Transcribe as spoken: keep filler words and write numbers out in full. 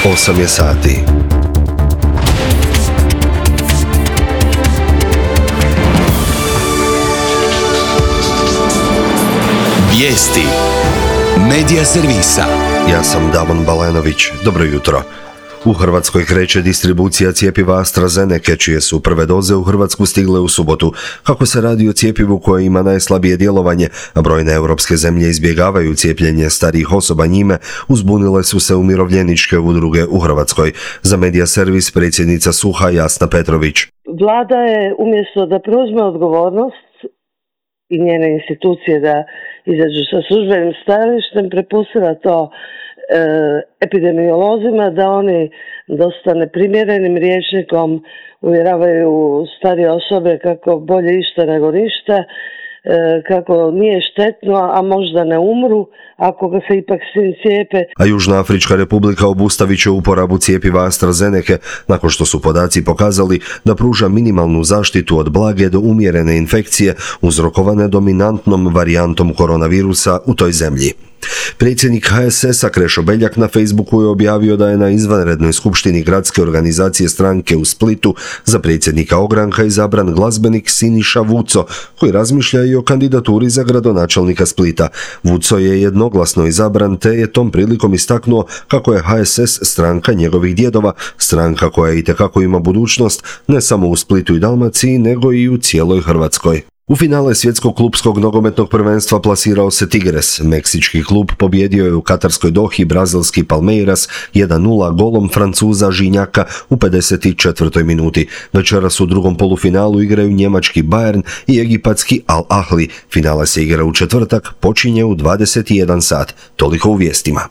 osam je sati. Vijesti Medija servisa. Ja sam Davon Balenović. Dobro jutro. U Hrvatskoj kreće distribucija cjepiva AstraZeneca, čije su prve doze u Hrvatsku stigle u subotu. Kako se radi o cjepivu koje ima najslabije djelovanje, a brojne europske zemlje izbjegavaju cijepljenje starijih osoba njime, uzbunile su se umirovljeničke udruge u Hrvatskoj. Za Medija servis predsjednica SUHA Jasna Petrović. Vlada je umjesto da preuzme odgovornost i njene institucije da izađu sa službenim stajalištem, prepustila to e, epidemiolozima da oni dosta neprimjerenim rječnikom uvjeravaju starije osobe kako bolje išta nego ništa, e, kako nije štetno, a možda ne umru ako ga se ipak svi cijepe. A Južna Afrička Republika obustavit će uporabu cjepiva AstraZeneca nakon što su podaci pokazali da pruža minimalnu zaštitu od blage do umjerene infekcije uzrokovane dominantnom varijantom koronavirusa u toj zemlji. Predsjednik H S S-a Krešo Beljak na Facebooku je objavio da je na izvanrednoj skupštini gradske organizacije stranke u Splitu za predsjednika ogranka izabran glazbenik Siniša Vuco, koji razmišlja i o kandidaturi za gradonačelnika Splita. Vuco je jednoglasno izabran te je tom prilikom istaknuo kako je H S S stranka njegovih djedova, stranka koja itekako ima budućnost ne samo u Splitu i Dalmaciji, nego i u cijeloj Hrvatskoj. U finale svjetskog klupskog nogometnog prvenstva plasirao se Tigres. Meksički klub pobjedio je u katarskoj Dohi brazilski Palmeiras jedan nula golom Francuza Žinjaka u pedeset četvrtoj minuti. Večeras u drugom polufinalu igraju njemački Bayern i egipatski Al Ahli. Finale se igra u četvrtak, počinje u dvadeset jedan sat. Toliko u vijestima.